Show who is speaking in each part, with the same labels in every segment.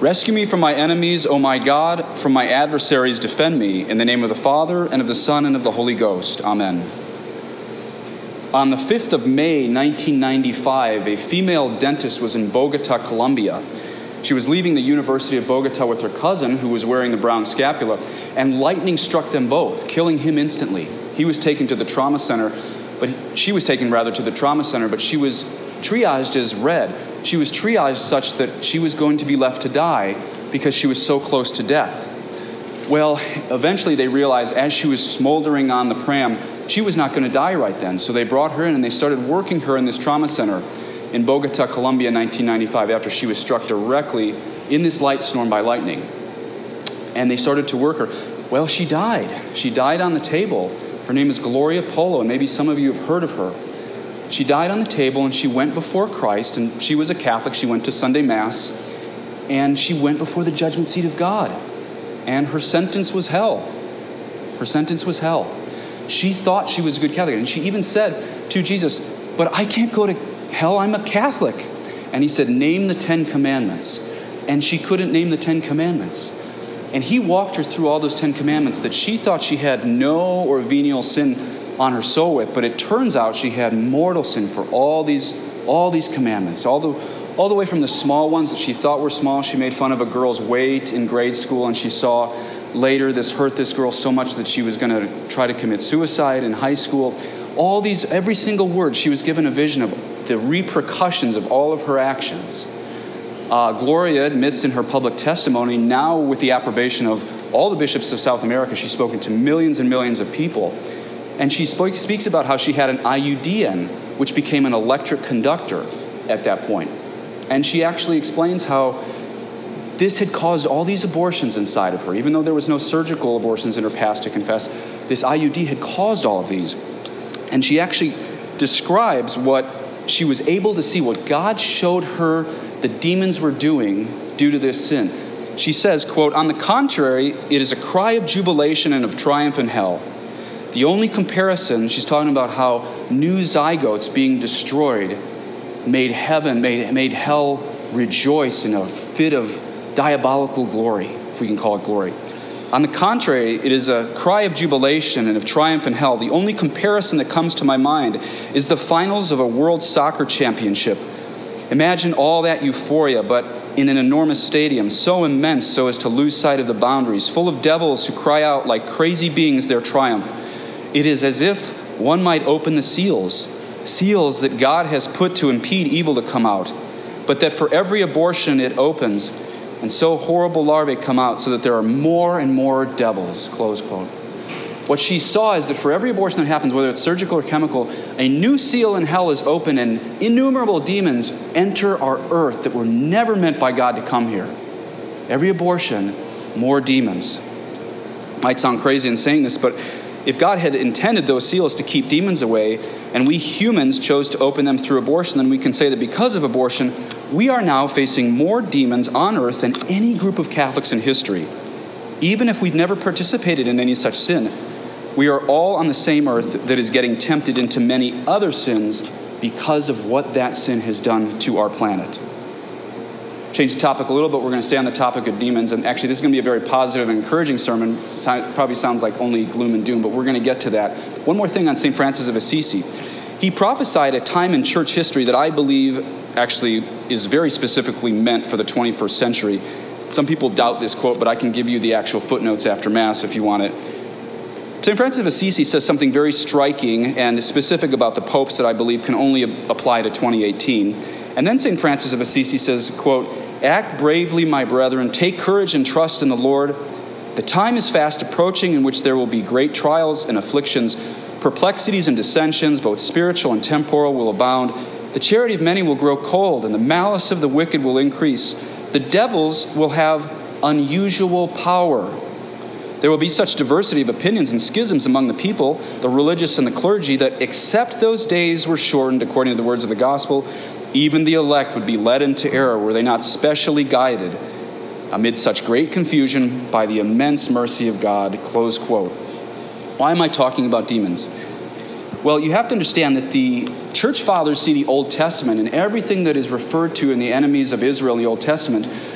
Speaker 1: Rescue me from my enemies, O my God, from my adversaries defend me, in the name of the Father, and of the Son, and of the Holy Ghost. Amen. On the 5th of May, 1995, a female dentist was in Bogota, Colombia. She was leaving the University of Bogota with her cousin, who was wearing the brown scapula, and lightning struck them both, killing him instantly. He was taken to the trauma center, she was taken to the trauma center, but she was triaged as red. She was triaged such that she was going to be left to die because she was so close to death. Well, eventually they realized as she was smoldering on the pram, she was not going to die right then. So they brought her in and they started working her in this trauma center in Bogota, Colombia, 1995, after she was struck directly in this light storm by lightning. And they started to work her. Well, she died. She died on the table. Her name is Gloria Polo, and maybe some of you have heard of her. She died on the table, and she went before Christ, and she was a Catholic. She went to Sunday Mass, and she went before the judgment seat of God. And her sentence was hell. Her sentence was hell. She thought she was a good Catholic, and she even said to Jesus, "But I can't go to hell, I'm a Catholic." And he said, "Name the 10 Commandments." And she couldn't name the 10 Commandments. And he walked her through all those 10 Commandments that she thought she had no or venial sin on her soul with, but it turns out she had mortal sin for all these commandments, all the way from the small ones that she thought were small. She made fun of a girl's weight in grade school, and she saw later this hurt this girl so much that she was going to try to commit suicide in high school. Every single word, she was given a vision of the repercussions of all of her actions. Gloria admits in her public testimony, now with the approbation of all the bishops of South America, she's spoken to millions and millions of people. And she speaks about how she had an IUD in, which became an electric conductor at that point. And she actually explains how this had caused all these abortions inside of her. Even though there was no surgical abortions in her past to confess, this IUD had caused all of these. And she actually describes what she was able to see, what God showed her the demons were doing due to this sin. She says, quote, "On the contrary, it is a cry of jubilation and of triumph in hell. The only comparison," she's talking about how new zygotes being destroyed made hell rejoice in a fit of diabolical glory, if we can call it glory. "On the contrary, it is a cry of jubilation and of triumph in hell. The only comparison that comes to my mind is the finals of a world soccer championship. Imagine all that euphoria, but in an enormous stadium, so immense so as to lose sight of the boundaries, full of devils who cry out like crazy beings their triumph. It is as if one might open the seals that God has put to impede evil to come out, but that for every abortion it opens, and so horrible larvae come out so that there are more and more devils," close quote. What she saw is that for every abortion that happens, whether it's surgical or chemical, a new seal in hell is open and innumerable demons enter our earth that were never meant by God to come here. Every abortion, more demons. Might sound crazy in saying this, but if God had intended those seals to keep demons away, and we humans chose to open them through abortion, then we can say that because of abortion, we are now facing more demons on earth than any group of Catholics in history. Even if we've never participated in any such sin, we are all on the same earth that is getting tempted into many other sins because of what that sin has done to our planet. Change the topic a little bit. We're going to stay on the topic of demons. And actually, this is going to be a very positive and encouraging sermon. It probably sounds like only gloom and doom, but we're going to get to that. One more thing on St. Francis of Assisi. He prophesied a time in church history that I believe actually is very specifically meant for the 21st century. Some people doubt this quote, but I can give you the actual footnotes after Mass if you want it. St. Francis of Assisi says something very striking and specific about the popes that I believe can only apply to 2018. And then St. Francis of Assisi says, quote, "Act bravely, my brethren, take courage and trust in the Lord. The time is fast approaching in which there will be great trials and afflictions. Perplexities and dissensions, both spiritual and temporal, will abound. The charity of many will grow cold, and the malice of the wicked will increase. The devils will have unusual power. There will be such diversity of opinions and schisms among the people, the religious and the clergy, that except those days were shortened according to the words of the gospel, even the elect would be led into error were they not specially guided amid such great confusion by the immense mercy of God." Close quote. Why am I talking about demons? Well, you have to understand that the church fathers see the Old Testament and everything that is referred to in the enemies of Israel in the Old Testament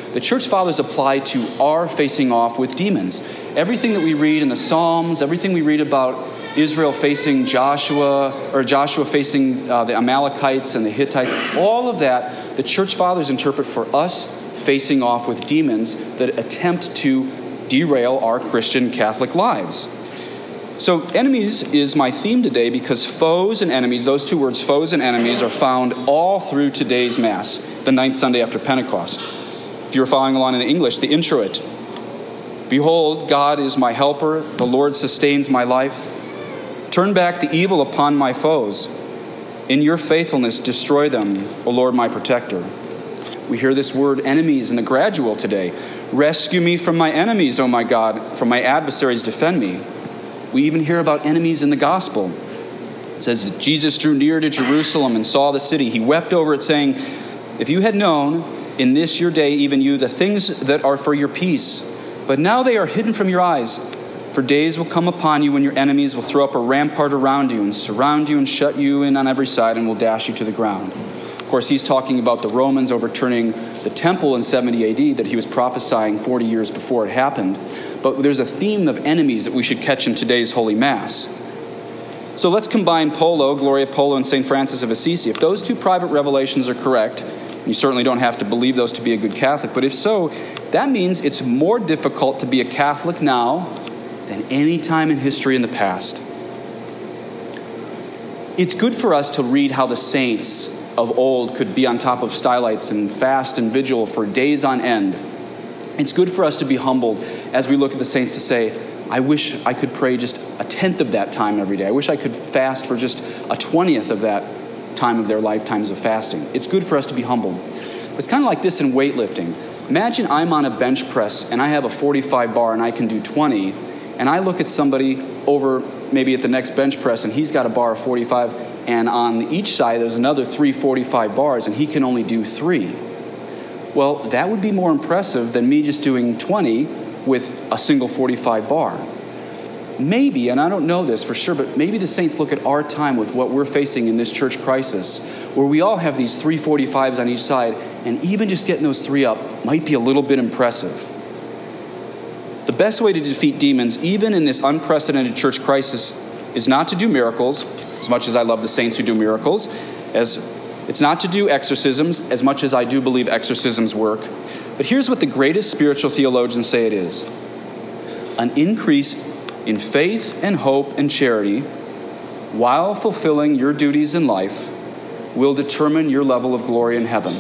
Speaker 1: the church fathers apply to our facing off with demons. Everything that we read in the Psalms, everything we read about Israel facing Joshua, or Joshua facing the Amalekites and the Hittites, all of that, the church fathers interpret for us facing off with demons that attempt to derail our Christian Catholic lives. So enemies is my theme today because foes and enemies, those two words, foes and enemies, are found all through today's Mass, the ninth Sunday after Pentecost. If you were following along in the English, the introit. Behold, God is my helper, the Lord sustains my life. Turn back the evil upon my foes. In your faithfulness, destroy them, O Lord, my protector. We hear this word enemies in the gradual today. Rescue me from my enemies, O my God, from my adversaries defend me. We even hear about enemies in the gospel. It says that Jesus drew near to Jerusalem and saw the city. He wept over it, saying, if you had known in this your day, even you, the things that are for your peace, but now they are hidden from your eyes. For days will come upon you when your enemies will throw up a rampart around you and surround you and shut you in on every side and will dash you to the ground. Of course, he's talking about the Romans overturning the temple in 70 AD that he was prophesying 40 years before it happened. But there's a theme of enemies that we should catch in today's Holy Mass. So let's combine Polo, Gloria Polo, and St. Francis of Assisi. If those two private revelations are correct, you certainly don't have to believe those to be a good Catholic, but if so, that means it's more difficult to be a Catholic now than any time in history in the past. It's good for us to read how the saints of old could be on top of stylites and fast and vigil for days on end. It's good for us to be humbled as we look at the saints to say, I wish I could pray just a tenth of that time every day. I wish I could fast for just a 20th of that time of their lifetimes of fasting. It's good for us to be humbled. But it's kind of like this in weightlifting. Imagine I'm on a bench press and I have a 45 bar and I can do 20, and I look at somebody over maybe at the next bench press and he's got a bar of 45, and on each side there's another 3 45 bars and he can only do 3. Well, that would be more impressive than me just doing 20 with a single 45 bar. Maybe, and I don't know this for sure, but maybe the saints look at our time with what we're facing in this church crisis, where we all have these 3 45s on each side, and even just getting those 3 up might be a little bit impressive. The best way to defeat demons, even in this unprecedented church crisis, is not to do miracles, as much as I love the saints who do miracles, it's not to do exorcisms, as much as I do believe exorcisms work. But here's what the greatest spiritual theologians say it is: an increase in faith and hope and charity while fulfilling your duties in life will determine your level of glory in heaven.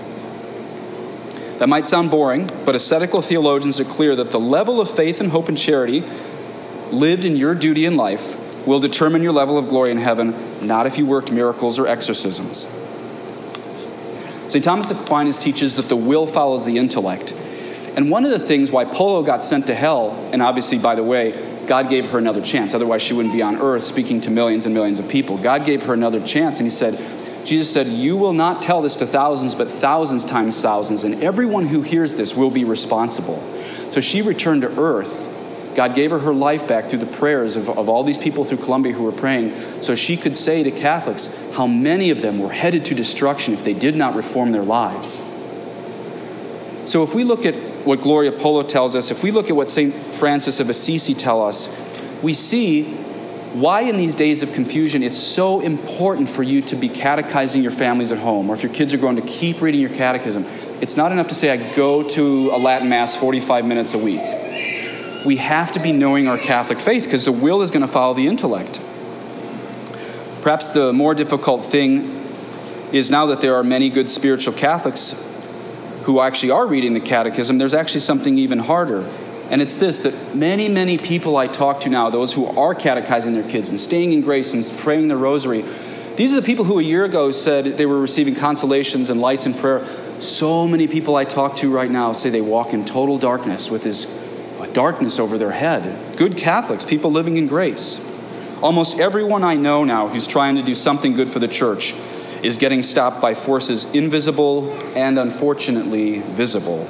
Speaker 1: That might sound boring, but ascetical theologians are clear that the level of faith and hope and charity lived in your duty in life will determine your level of glory in heaven, not if you worked miracles or exorcisms. St. Thomas Aquinas teaches that the will follows the intellect. And one of the things why Polo got sent to hell, and obviously, by the way, God gave her another chance. Otherwise, she wouldn't be on earth speaking to millions and millions of people. God gave her another chance, and Jesus said, you will not tell this to thousands, but thousands times thousands, and everyone who hears this will be responsible. So she returned to earth. God gave her life back through the prayers of all these people through Columbia who were praying, so she could say to Catholics how many of them were headed to destruction if they did not reform their lives. So if we look at what Gloria Polo tells us, if we look at what St. Francis of Assisi tells us, we see why in these days of confusion it's so important for you to be catechizing your families at home, or if your kids are going to keep reading your catechism. It's not enough to say, I go to a Latin Mass 45 minutes a week. We have to be knowing our Catholic faith because the will is going to follow the intellect. Perhaps the more difficult thing is now that there are many good spiritual Catholics who actually are reading the catechism, there's actually something even harder. And it's this, that many, many people I talk to now, those who are catechizing their kids and staying in grace and praying the rosary, these are the people who a year ago said they were receiving consolations and lights in prayer. So many people I talk to right now say they walk in total darkness with this darkness over their head. Good Catholics, people living in grace. Almost everyone I know now who's trying to do something good for the church is getting stopped by forces invisible and unfortunately visible.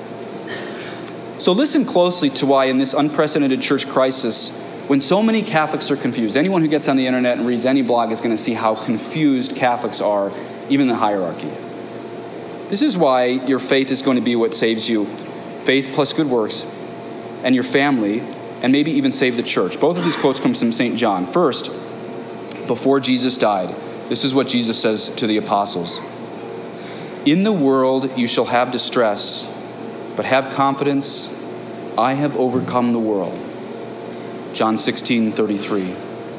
Speaker 1: So listen closely to why in this unprecedented church crisis, when so many Catholics are confused, anyone who gets on the internet and reads any blog is going to see how confused Catholics are, even in the hierarchy. This is why your faith is going to be what saves you. Faith plus good works, and your family, and maybe even save the church. Both of these quotes come from St. John. First, before Jesus died, this is what Jesus says to the apostles. In the world you shall have distress, but have confidence, I have overcome the world. John 16:33.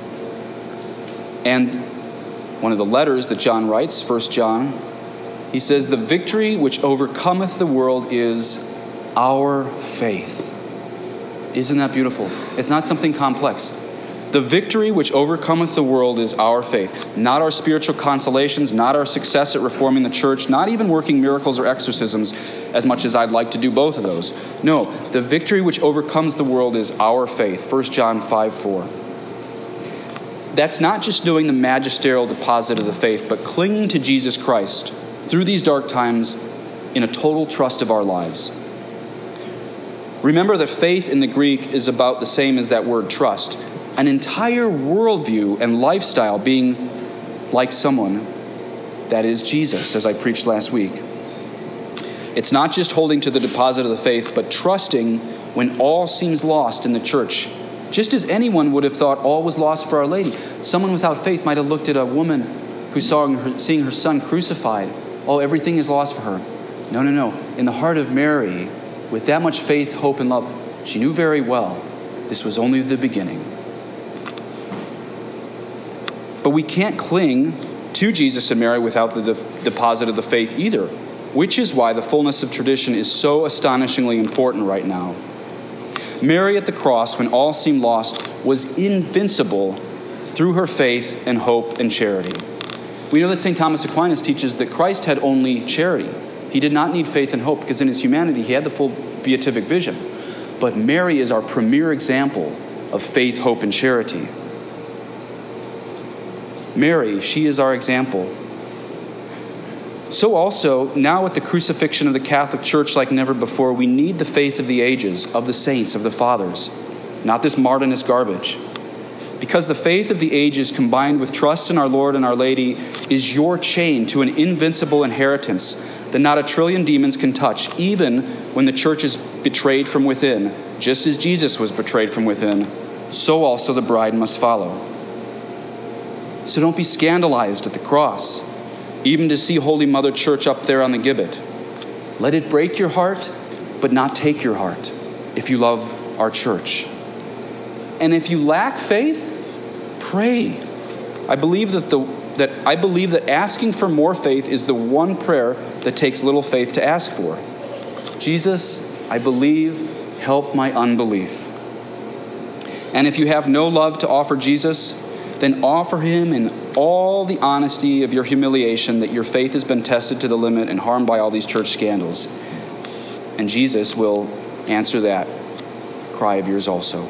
Speaker 1: And one of the letters that John writes, 1 John, he says, the victory which overcometh the world is our faith. Isn't that beautiful? It's not something complex. The victory which overcometh the world is our faith. Not our spiritual consolations, not our success at reforming the church, not even working miracles or exorcisms, as much as I'd like to do both of those. No, the victory which overcomes the world is our faith. 1 John 5:4. That's not just knowing the magisterial deposit of the faith, but clinging to Jesus Christ through these dark times in a total trust of our lives. Remember that faith in the Greek is about the same as that word trust. An entire worldview and lifestyle being like someone that is Jesus, as I preached last week. It's not just holding to the deposit of the faith, but trusting when all seems lost in the church. Just as anyone would have thought all was lost for Our Lady. Someone without faith might have looked at a woman who's seeing her son crucified. Oh, everything is lost for her. No. In the heart of Mary, with that much faith, hope, and love, she knew very well this was only the beginning. But we can't cling to Jesus and Mary without the deposit of the faith either, which is why the fullness of tradition is so astonishingly important right now. Mary at the cross, when all seemed lost, was invincible through her faith and hope and charity. We know that St. Thomas Aquinas teaches that Christ had only charity. He did not need faith and hope because in his humanity he had the full beatific vision. But Mary is our premier example of faith, hope, and charity. Mary, she is our example. So also, now at the crucifixion of the Catholic Church like never before, we need the faith of the ages, of the saints, of the fathers, not this Martinist garbage. Because the faith of the ages combined with trust in our Lord and Our Lady is your chain to an invincible inheritance that not a trillion demons can touch, even when the church is betrayed from within. Just as Jesus was betrayed from within, so also the bride must follow. So don't be scandalized at the cross, even to see Holy Mother Church up there on the gibbet. Let it break your heart, but not take your heart, if you love our church. And if you lack faith, pray. I believe that asking for more faith is the one prayer that takes little faith to ask for. Jesus, I believe, help my unbelief. And if you have no love to offer Jesus, then offer him in all the honesty of your humiliation that your faith has been tested to the limit and harmed by all these church scandals. And Jesus will answer that cry of yours also.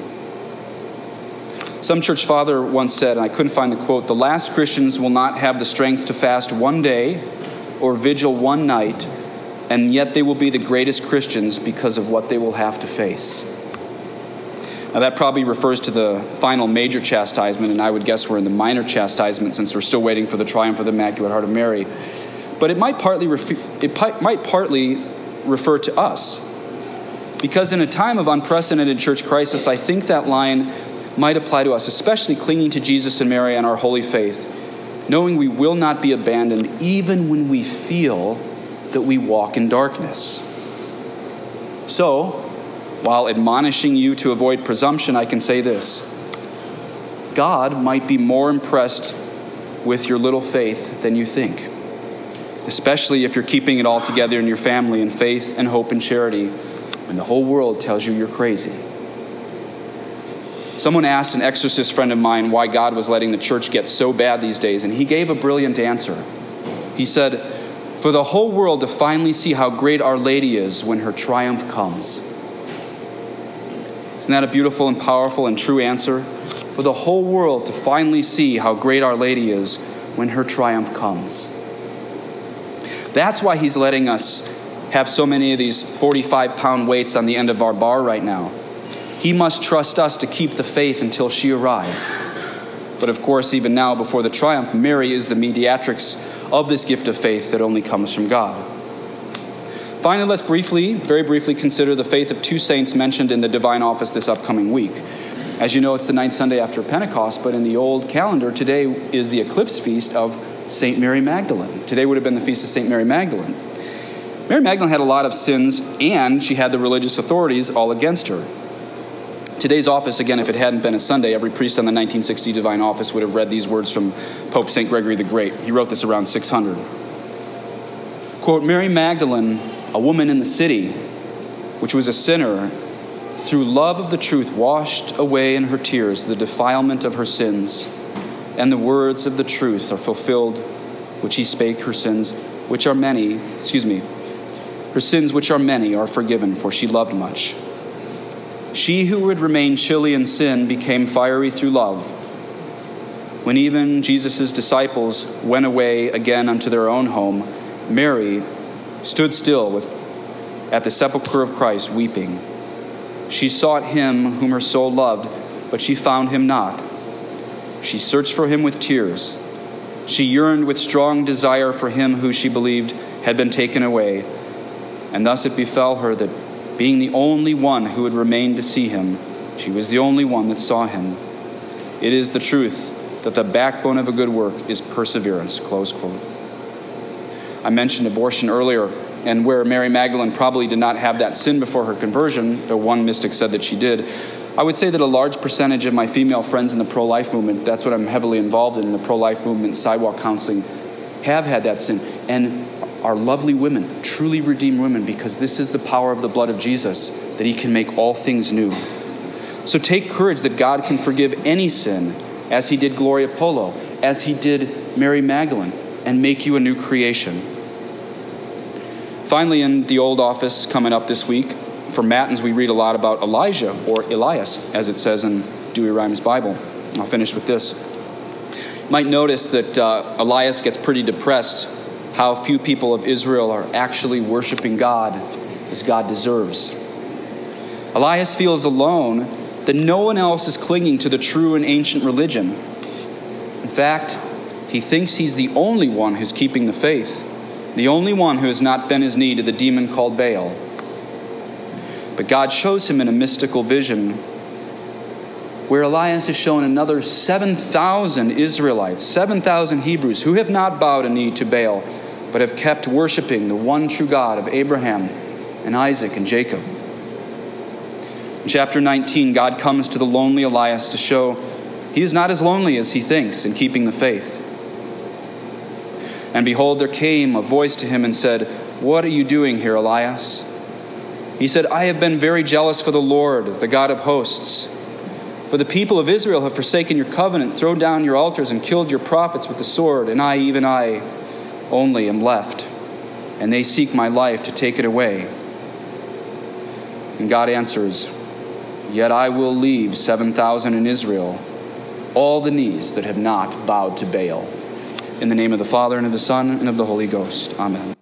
Speaker 1: Some church father once said, and I couldn't find the quote, the last Christians will not have the strength to fast one day or vigil one night, and yet they will be the greatest Christians because of what they will have to face. Now that probably refers to the final major chastisement, and I would guess we're in the minor chastisement since we're still waiting for the triumph of the Immaculate Heart of Mary. But it might partly refer to us. Because in a time of unprecedented church crisis, I think that line might apply to us, especially clinging to Jesus and Mary and our holy faith, knowing we will not be abandoned even when we feel that we walk in darkness. So, while admonishing you to avoid presumption, I can say this. God might be more impressed with your little faith than you think, especially if you're keeping it all together in your family in faith and hope and charity when the whole world tells you you're crazy. Someone asked an exorcist friend of mine why God was letting the church get so bad these days, and he gave a brilliant answer. He said, for the whole world to finally see how great Our Lady is when her triumph comes. Isn't that a beautiful and powerful and true answer? For the whole world to finally see how great Our Lady is when her triumph comes. That's why he's letting us have so many of these 45-pound weights on the end of our bar right now. He must trust us to keep the faith until she arrives. But of course, even now, before the triumph, Mary is the mediatrix of this gift of faith that only comes from God. Finally, let's very briefly consider the faith of two saints mentioned in the divine office this upcoming week. As you know, it's the ninth Sunday after Pentecost, but in the old calendar, today is the eclipse feast of St. Mary Magdalene. Today would have been the feast of St. Mary Magdalene. Mary Magdalene had a lot of sins, and she had the religious authorities all against her. Today's office, again, if it hadn't been a Sunday, every priest on the 1960 divine office would have read these words from Pope St. Gregory the Great. He wrote this around 600. Quote, Mary Magdalene, a woman in the city, which was a sinner, through love of the truth washed away in her tears the defilement of her sins, and the words of the truth are fulfilled, which he spake, her sins which are many are forgiven, for she loved much. She who would remain chilly in sin became fiery through love. When even Jesus' disciples went away again unto their own home, Mary stood still at the sepulchre of Christ, weeping. She sought him whom her soul loved, but she found him not. She searched for him with tears. She yearned with strong desire for him who she believed had been taken away. And thus it befell her that, being the only one who had remained to see him, she was the only one that saw him. It is the truth that the backbone of a good work is perseverance. Close quote. I mentioned abortion earlier, and where Mary Magdalene probably did not have that sin before her conversion, though one mystic said that she did, I would say that a large percentage of my female friends in the pro-life movement, that's what I'm heavily involved in the pro-life movement, sidewalk counseling, have had that sin, and are lovely women, truly redeemed women, because this is the power of the blood of Jesus, that he can make all things new. So take courage that God can forgive any sin, as he did Gloria Polo, as he did Mary Magdalene, and make you a new creation. Finally, in the old office coming up this week, for Matins we read a lot about Elijah, or Elias, as it says in Dewey Rhymes' Bible. I'll finish with this. You might notice that Elias gets pretty depressed how few people of Israel are actually worshiping God as God deserves. Elias feels alone that no one else is clinging to the true and ancient religion. In fact, he thinks he's the only one who's keeping the faith, the only one who has not bent his knee to the demon called Baal. But God shows him in a mystical vision where Elias is shown another 7,000 Israelites, 7,000 Hebrews who have not bowed a knee to Baal, but have kept worshiping the one true God of Abraham and Isaac and Jacob. In chapter 19, God comes to the lonely Elias to show he is not as lonely as he thinks in keeping the faith. And behold, there came a voice to him and said, "What are you doing here, Elias?" He said, "I have been very jealous for the Lord, the God of hosts. For the people of Israel have forsaken your covenant, thrown down your altars, and killed your prophets with the sword. And I, even I, only am left. And they seek my life to take it away." And God answers, "Yet I will leave 7,000 in Israel, all the knees that have not bowed to Baal." In the name of the Father, and of the Son, and of the Holy Ghost. Amen.